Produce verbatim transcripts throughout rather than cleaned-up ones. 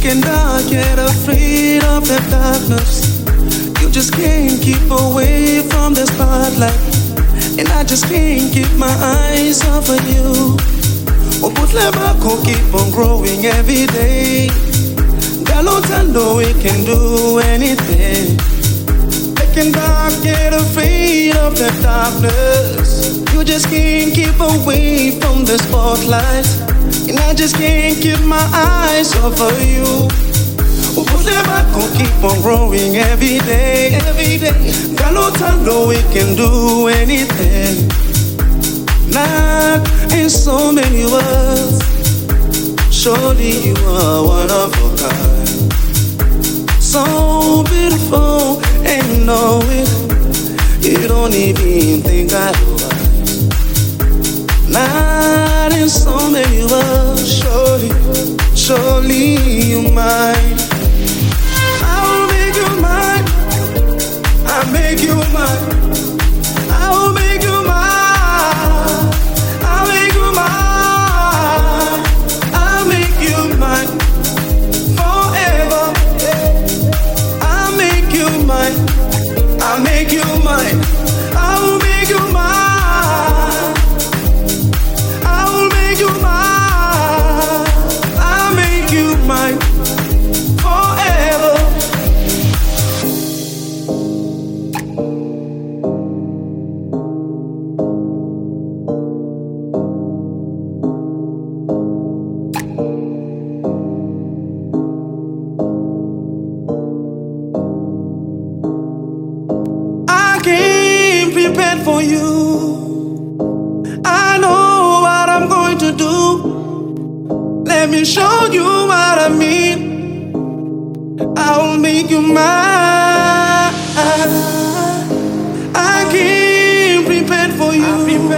And I get afraid of the darkness. You just can't keep away from the spotlight. And I just can't keep my eyes off of you. Oh, but never could keep on growing every day. Galotando, we can do anything. And I get afraid of the darkness. You just can't keep away from the spotlight. And I just can't keep my eyes off of you. But never could keep on growing every day, every day. Galotando, we can do anything. Not in so many words. Surely you are one of a kind. So beautiful, and you know it. You don't even think I was. Not in so many words. Surely, surely you mine. I'll make you mine. I'll make you mine. I'll make you mine. I'll make you mine. I'll make you mine. Forever. I'll make you mine. I'll make you mine. I will make you mine. I will make you mine. I'll make you mine forever. Prepared for you. I know what I'm going to do. Let me show you what I mean. I will make you mine. I came prepared for you.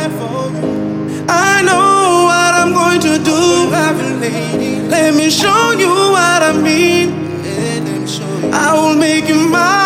I know what I'm going to do. Let me show you what I mean. I will make you mine.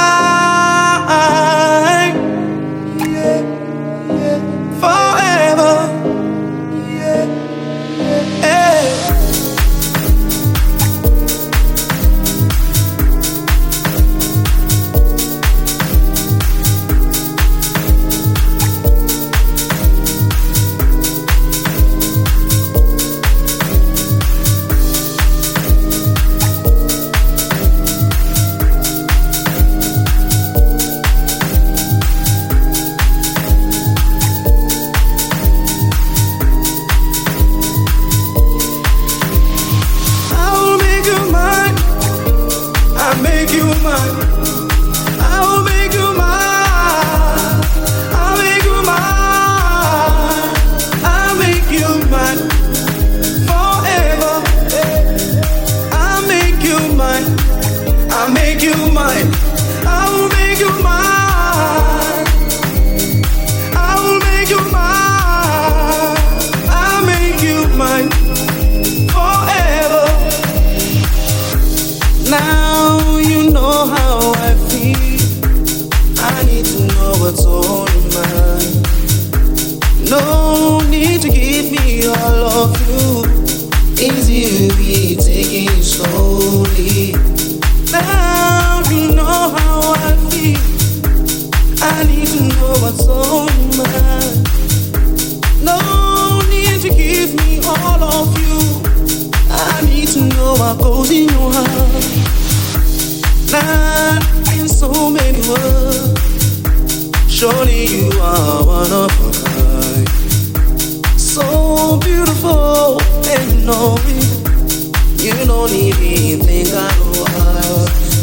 Now you know how I feel. I need to know what's on your mind. No need to give me all of you. Easy to be taking it slowly. Now you know how I feel. I need to know what's on your mind. No need to give me all of you. I need to know what goes in your heart. Not in so many words. Surely you are one of a kind. So beautiful, and you know it. You don't even think I know how.